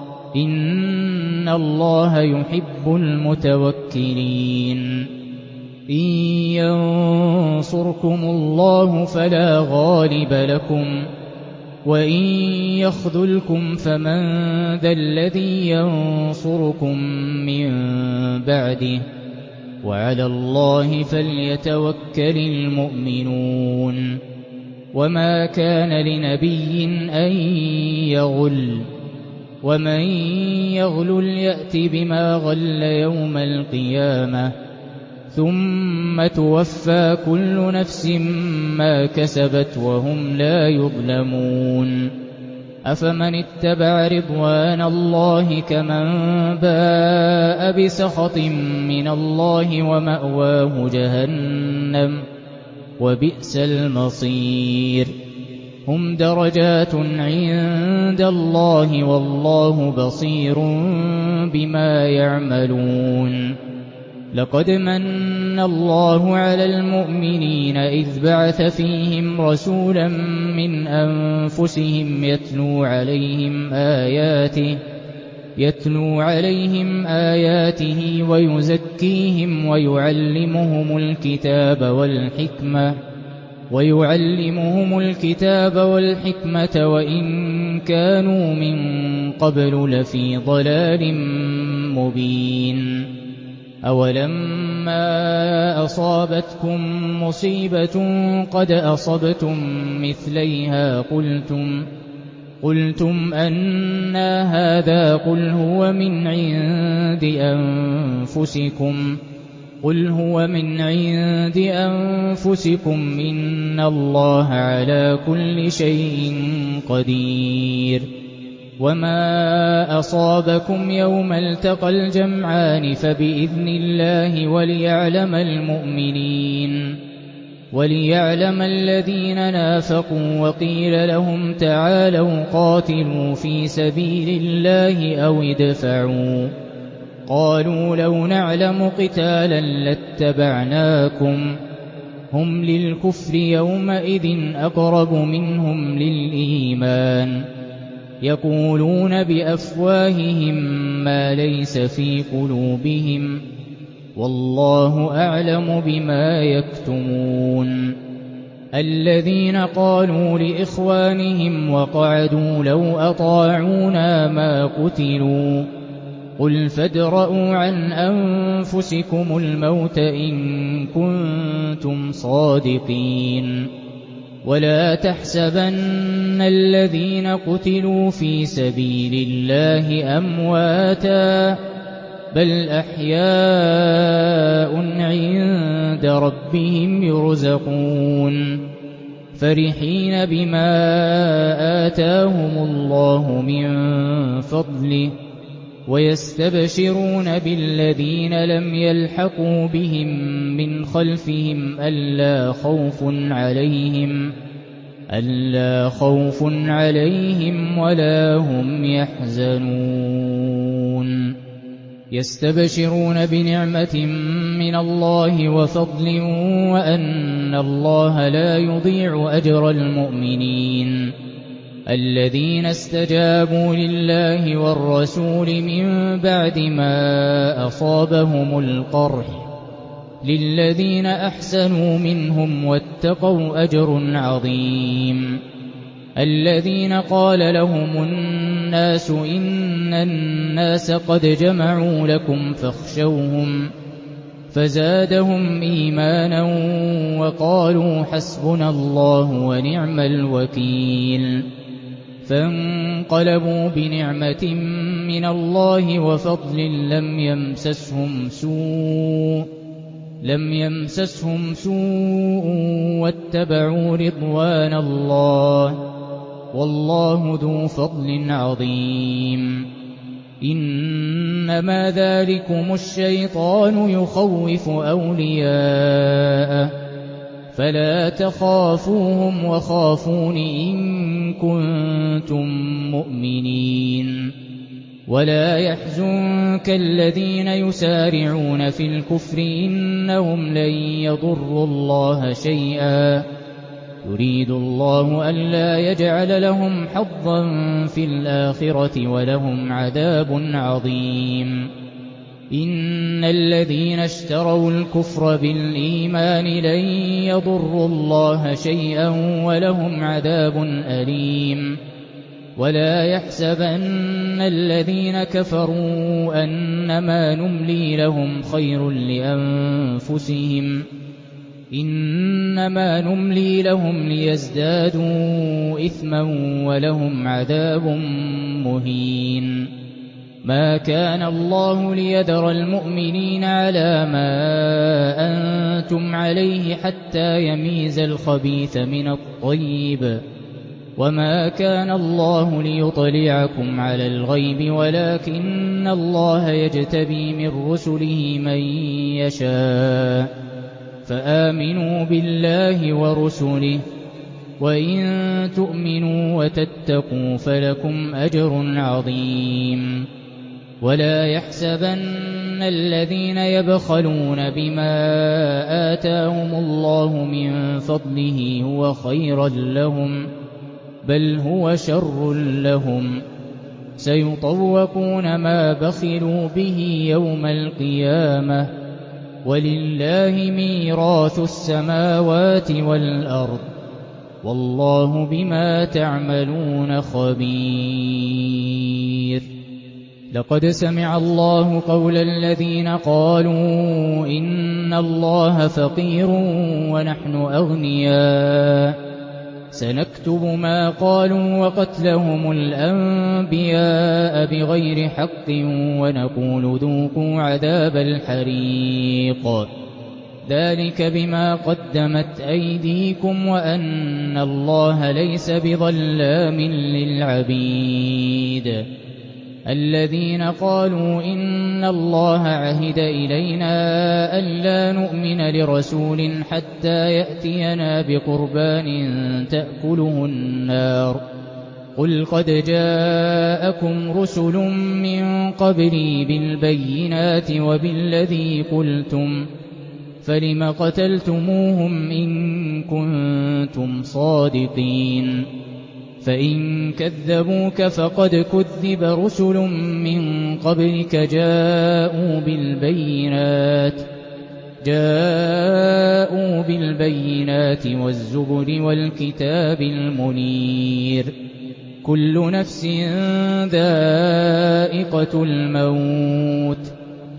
إِنَّ اللَّهَ يُحِبُّ الْمُتَوَكِّلِينَ. إِن يَنصُرْكُمُ اللَّهُ فَلَا غَالِبَ لَكُمْ، وَإِن يَخْذُلْكُمْ فَمَن ذَا الَّذِي يَنصُرُكُم مِّن بَعْدِهِ ۗ وَعَلَى اللَّهِ فَلْيَتَوَكَّلِ الْمُؤْمِنُونَ. وَمَا كَانَ لِنَبِيٍّ أَن يَغُلَّ، وَمَن يَغْلُلْ يَأْتِ بِمَا غَلَّ يَوْمَ الْقِيَامَةِ، ثُمَّ تُوَفَّىٰ كُلُّ نَفْسٍ مَّا كَسَبَتْ وَهُمْ لَا يُظْلَمُونَ. أَفَمَنِ اتَّبَعَ رِضْوَانَ اللَّهِ كَمَن بَاءَ بِسَخَطٍ مِّنَ اللَّهِ وَمَأْوَاهُ جَهَنَّمُ ۖ وَبِئْسَ الْمَصِيرُ. هُمْ دَرَجَاتٌ عِندَ اللَّهِ ۗ وَاللَّهُ بَصِيرٌ بِمَا يَعْمَلُونَ. لَقَدْ مَنَّ اللَّهُ عَلَى الْمُؤْمِنِينَ إِذْ بَعَثَ فِيهِمْ رَسُولًا مِّنْ أَنفُسِهِمْ يَتْلُو عَلَيْهِمْ آيَاتِهِ يَتْلُو عَلَيْهِمْ آيَاتِهِ وَيُزَكِّيهِمْ وَيُعَلِّمُهُمُ الْكِتَابَ وَالْحِكْمَةَ وَيُعَلِّمُهُمُ الْكِتَابَ وَالْحِكْمَةَ وَإِن كَانُوا مِن قَبْلُ لَفِي ضَلَالٍ مُّبِينٍ. أَوَلَمَّا أَصَابَتْكُم مُّصِيبَةٌ قَدْ أَصَبْتُم مِّثْلَيْهَا قُلْتُمْ قُلْتُمْ أَنَّىٰ هَٰذَا ۖ قُلْ هُوَ مِنْ عِندِ أَنفُسِكُمْ قُلْ هُوَ مِنْ عِندِ أَنفُسِكُمْ إِنَّ اللَّهَ عَلَىٰ كُلِّ شَيْءٍ قَدِيرٌ. وَمَا أَصَابَكُمْ يَوْمَ الْتَقَى الْجَمْعَانِ فَبِإِذْنِ اللَّهِ وَلِيَعْلَمَ الْمُؤْمِنِينَ وَلِيَعْلَمَ الَّذِينَ نَافَقُوا. وَقِيلَ لَهُمْ تَعَالَوْا قَاتِلُوا فِي سَبِيلِ اللَّهِ أَوِ ادْفَعُوا ۖ قَالُوا لَوْ نَعْلَمُ قِتَالًا لَّاتَّبَعْنَاكُمْ ۗ هُمْ لِلْكُفْرِ يَوْمَئِذٍ أَقْرَبُ مِنْهُمْ لِلْإِيمَانِ، يَقُولُونَ بِأَفْوَاهِهِم مَّا لَيْسَ فِي قُلُوبِهِمْ ۗ وَاللَّهُ أَعْلَمُ بِمَا يَكْتُمُونَ. الَّذِينَ قَالُوا لِإِخْوَانِهِمْ وَقَعَدُوا لَوْ أَطَاعُونَا مَا قُتِلُوا ۗ قُلْ فَادْرَءُوا عَنْ أَنفُسِكُمُ الْمَوْتَ إِن كُنتُمْ صَادِقِينَ. وَلَا تَحْسَبَنَّ الَّذِينَ قُتِلُوا فِي سَبِيلِ اللَّهِ أَمْوَاتًا ۚ بَلْ أَحْيَاءٌ عِندَ رَبِّهِمْ يُرْزَقُونَ فَرِحِينَ بِمَا آتَاهُمُ اللَّهُ مِن فَضْلِهِ وَيَسْتَبْشِرُونَ بِالَّذِينَ لَمْ يَلْحَقُوا بِهِم مِّنْ خَلْفِهِمْ أَلَّا خَوْفٌ عَلَيْهِمْ وَلَا هُمْ يَحْزَنُونَ يَسْتَبْشِرُونَ بِنِعْمَةٍ مِّنَ اللَّهِ وَفَضْلٍ وَأَنَّ اللَّهَ لَا يُضِيعُ أَجْرَ الْمُؤْمِنِينَ. الَّذِينَ اسْتَجَابُوا لِلَّهِ وَالرَّسُولِ مِن بَعْدِ مَا أَصَابَهُمُ الْقَرْحُ للذين أحسنوا منهم واتقوا أجر عظيم. الذين قال لهم الناس إن الناس قد جمعوا لكم فاخشوهم فزادهم إيمانا وقالوا حسبنا الله ونعم الوكيل. فانقلبوا بنعمة من الله وفضل لم يمسسهم سوء لم يمسسهم سوء واتبعوا رضوان الله والله ذو فضل عظيم. إنما ذلكم الشيطان يخوف أولياءه فلا تخافوهم وخافون إن كنتم مؤمنين. ولا يحزنك الذين يسارعون في الكفر إنهم لن يضروا الله شيئا يريد الله ألا يجعل لهم حظا في الآخرة ولهم عذاب عظيم. إن الذين اشتروا الكفر بالإيمان لن يضروا الله شيئا ولهم عذاب أليم. ولا يحسبن الذين كفروا أنما نملي لهم خير لأنفسهم إنما نملي لهم ليزدادوا إثما ولهم عذاب مهين. ما كان الله ليذر المؤمنين على ما أنتم عليه حتى يميز الخبيث من الطيب وما كان الله ليطلعكم على الغيب ولكن الله يجتبي من رسله من يشاء فآمنوا بالله ورسله وإن تؤمنوا وتتقوا فلكم أجر عظيم. ولا يحسبن الذين يبخلون بما آتاهم الله من فضله هو خيرا لهم بل هو شر لهم سيطوقون ما بخلوا به يوم القيامة ولله ميراث السماوات والأرض والله بما تعملون خبير. لقد سمع الله قول الذين قالوا إن الله فقير ونحن أغنياء سنكتب ما قالوا وقتلهم الأنبياء بغير حق ونقول ذوقوا عذاب الحريق ذلك بما قدمت أيديكم وأن الله ليس بظلام للعبيد. الذين قالوا إن الله عهد إلينا ألا نؤمن لرسول حتى يأتينا بقربان تأكله النار قل قد جاءكم رسل من قبلي بالبينات وبالذي قلتم فلم قتلتموهم إن كنتم صادقين. فإن كذبوك فقد كذب رسل من قبلك جاءوا بالبينات جاءوا بالبينات والزبر والكتاب المنير. كل نفس ذائقة الموت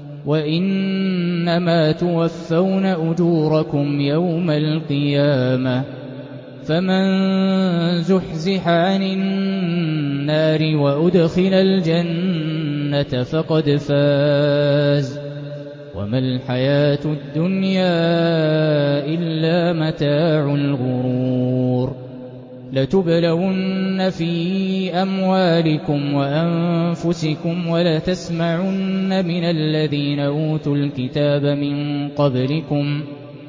وإنما توفون أجوركم يوم القيامة فمن زحزح عن النار وأدخل الجنة فقد فاز وما الحياة الدنيا إلا متاع الغرور. لتبلون في أموالكم وأنفسكم ولتسمعن من الذين أوتوا الكتاب من قبلكم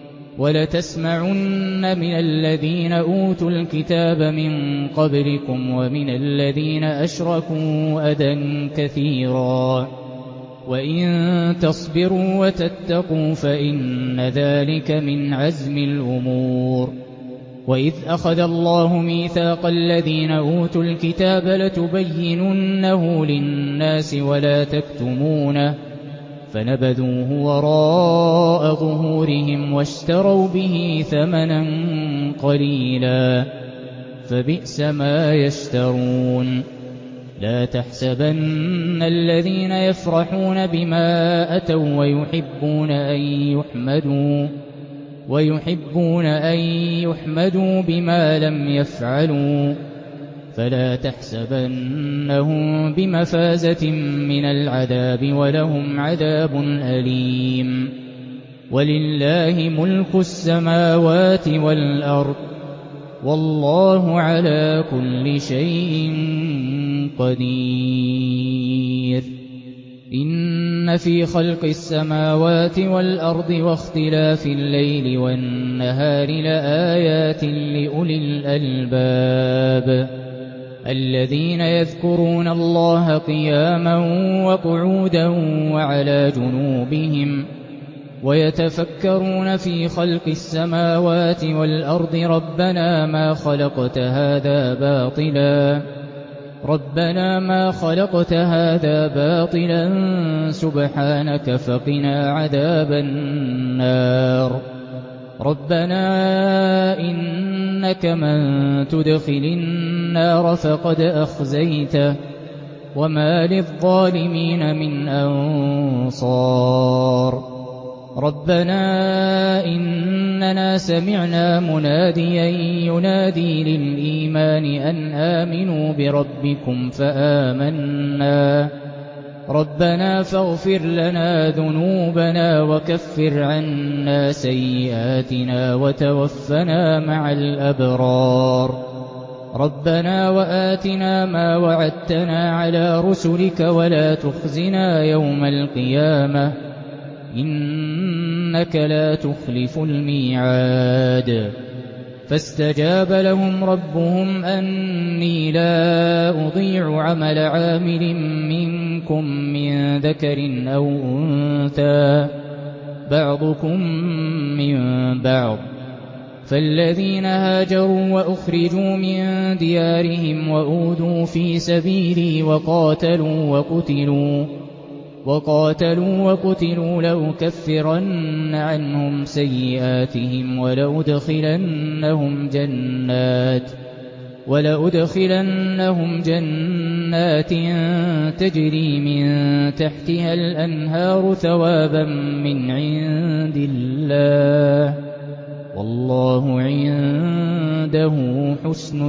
ولتسمعن من الذين أوتوا الكتاب من قبلكم ومن الذين أشركوا أذى كثيرا وإن تصبروا وتتقوا فإن ذلك من عزم الأمور. وإذ أخذ الله ميثاق الذين أوتوا الكتاب لتبيننه للناس ولا تكتمونه فنبذوه وراء ظهورهم واشتروا به ثمنا قليلا فبئس ما يشترون لا تحسبن الذين يفرحون بما أتوا ويحبون أن يحمدوا ويحبون أن يحمدوا بما لم يفعلوا فلا تحسبنهم بمفازة من العذاب ولهم عذاب أليم ولله ملك السماوات والأرض والله على كل شيء قدير إن في خلق السماوات والأرض واختلاف الليل والنهار لآيات لأولي الألباب الذين يذكرون الله قياما وقعودا وعلى جنوبهم ويتفكرون في خلق السماوات والأرض ربنا ما خلقت هذا باطلا ربنا ما خلقت هذا باطلا سبحانك فقنا عذاب النار ربنا إنك من تدخل النار فقد أخزيته وما للظالمين من أنصار ربنا إننا سمعنا مناديا ينادي للإيمان أن آمنوا بربكم فآمنا ربنا فاغفر لنا ذنوبنا وكفر عنا سيئاتنا وتوفنا مع الأبرار ربنا وآتنا ما وعدتنا على رسلك ولا تخزنا يوم القيامة إنك لا تخلف الميعاد فاستجاب لهم ربهم أني لا أضيع عمل عامل منكم من ذكر أو أنثى بعضكم من بعض فالذين هاجروا وأخرجوا من ديارهم وأوذوا في سبيلي وقاتلوا وقتلوا وقاتلوا وقتلوا لأكفرن عنهم سيئاتهم ولأدخلنهم جنات ولأدخلنهم جنات تجري من تحتها الأنهار ثوابا من عند الله والله عنده حسن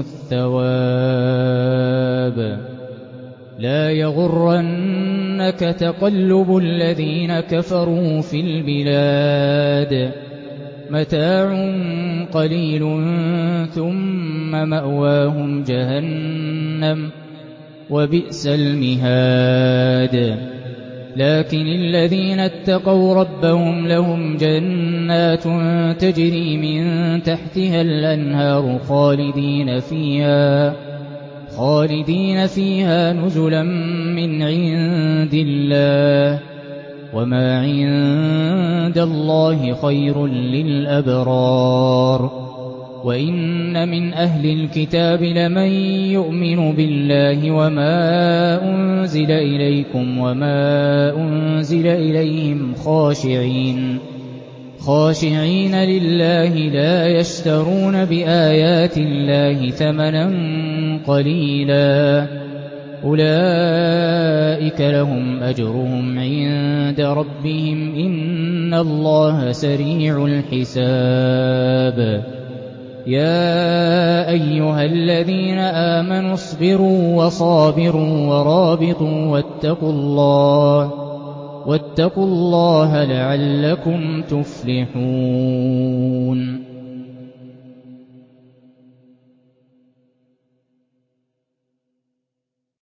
الثواب لا يغرنك تقلب الذين كفروا في البلاد متاع قليل ثم مأواهم جهنم وبئس المهاد لكن الذين اتقوا ربهم لهم جنات تجري من تحتها الأنهار خالدين فيها خالدين فيها نزلا من عند الله وما عند الله خير للأبرار وإن من أهل الكتاب لمن يؤمن بالله وما أنزل إليكم وما أنزل إليهم خاشعين خاشعين لله لا يشترون بآيات الله ثمنا قليلا أولئك لهم أجرهم عند ربهم إن الله سريع الحساب يا أيها الذين آمنوا اصبروا وصابروا ورابطوا واتقوا الله واتقوا الله لعلكم تفلحون